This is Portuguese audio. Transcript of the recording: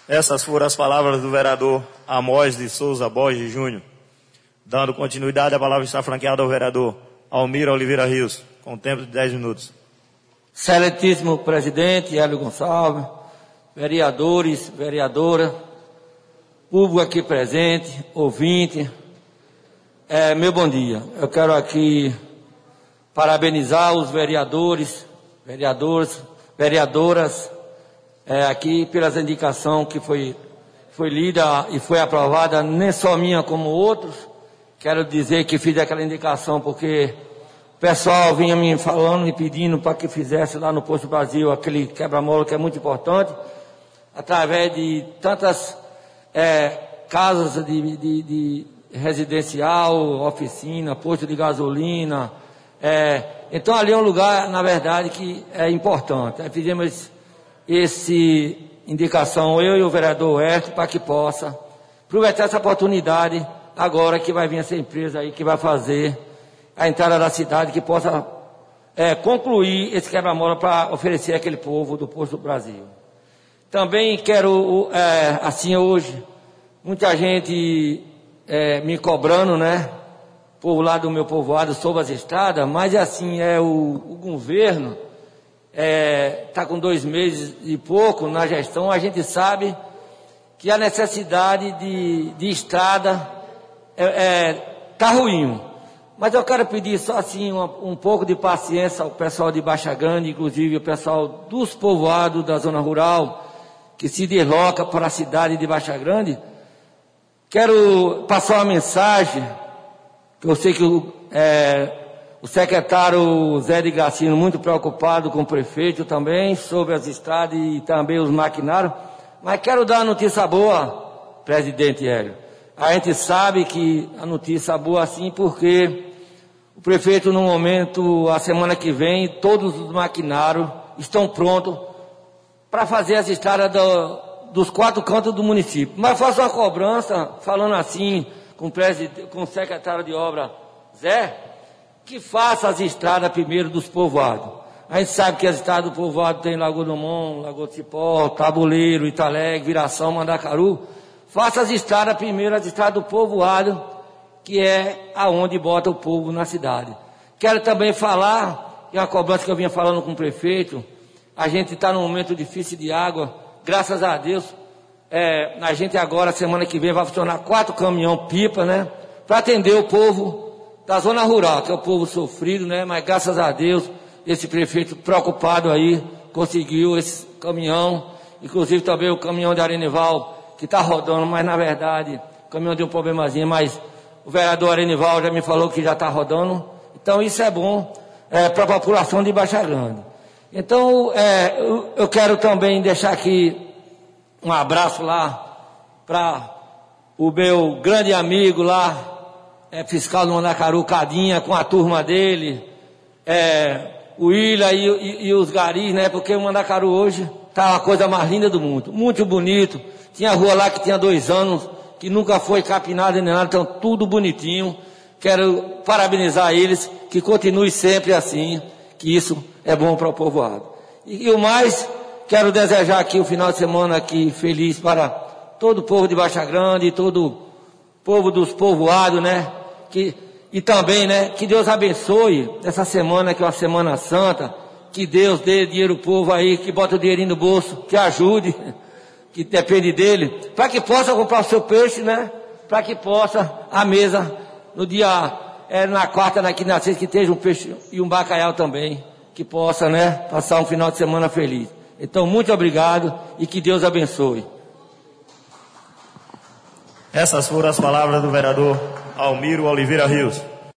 Essas foram as palavras do vereador Amós de Souza Borges Júnior. Dando continuidade, a palavra está franqueada ao vereador Almiro Oliveira Rios, com tempo de 10 minutos. Excelentíssimo presidente Hélio Gonçalves, vereadores, vereadora, público aqui presente, ouvinte, meu bom dia. Eu quero aqui parabenizar os vereadores, vereadoras, aqui pelas indicações que foi lida e foi aprovada, nem só minha como outros. Quero dizer que fiz aquela indicação porque o pessoal vinha me falando e pedindo para que fizesse lá no Posto Brasil aquele quebra-mola que é muito importante, através de tantas casas de residencial, oficina, posto de gasolina. Então ali é um lugar, na verdade, que é importante. Aí fizemos essa indicação, eu e o vereador Hércio, para que possa aproveitar essa oportunidade agora que vai vir essa empresa aí que vai fazer a entrada da cidade, que possa concluir esse quebra-mola para oferecer àquele povo do Posto do Brasil. Também quero, assim hoje, muita gente me cobrando, né? Povo lá do meu povoado sobre as estradas, mas assim, o governo está com 2 meses e pouco na gestão. A gente sabe que a necessidade de estrada está ruim. Mas eu quero pedir só assim um pouco de paciência ao pessoal de Baixa Grande, inclusive o pessoal dos povoados da zona rural, que se desloca para a cidade de Baixa Grande. Quero passar uma mensagem, que eu sei que o secretário Zé de Gracino, muito preocupado com o prefeito também, sobre as estradas e também os maquinários, mas quero dar uma notícia boa, presidente Hélio. A gente sabe que a notícia boa assim, porque o prefeito, no momento, a semana que vem, todos os maquinários estão prontos para fazer as estradas dos 4 cantos do município. Mas faço uma cobrança, falando assim, com o secretário de obra Zé, que faça as estradas primeiro dos povoados. A gente sabe que as estradas do povoado tem Lagoa do Mon, Lagoa do Cipó, Tabuleiro, Italegre, Viração, Mandacaru. Faça as estradas primeiro, as estradas do povoado, que é aonde bota o povo na cidade. Quero também falar, e uma cobrança que eu vinha falando com o prefeito, a gente está num momento difícil de água, graças a Deus, a gente agora, semana que vem, vai funcionar 4 caminhão-pipa, né, para atender o povo da zona rural, que é o povo sofrido, né, mas graças a Deus, esse prefeito preocupado aí, conseguiu esse caminhão, inclusive também o caminhão de Arenival, que está rodando, mas na verdade, o caminhão deu um problemazinho, mas o vereador Arenival já me falou que já está rodando, então isso é bom para a população de Baixa Grande. Então, eu quero também deixar aqui um abraço lá para o meu grande amigo lá, fiscal do Mandacaru, Cadinha, com a turma dele, o William e os garis, né? Porque o Mandacaru hoje está a coisa mais linda do mundo, muito bonito. Tinha rua lá que tinha 2 anos, que nunca foi capinada nem nada, então tudo bonitinho. Quero parabenizar eles, que continue sempre assim, que isso é bom para o povoado. E o mais, quero desejar aqui o final de semana aqui feliz para todo o povo de Baixa Grande e todo o povo dos povoados, né? E também, né? Que Deus abençoe essa semana, que é uma Semana Santa, que Deus dê dinheiro ao povo aí, que bota o dinheirinho no bolso, que ajude, que depende dele, para que possa comprar o seu peixe, né? Para que possa a mesa no dia, na quarta, na quinta, na sexta, que esteja um peixe e um bacalhau também, que possa, né? Passar um final de semana feliz. Então, muito obrigado e que Deus abençoe. Essas foram as palavras do vereador Almiro Oliveira Rios.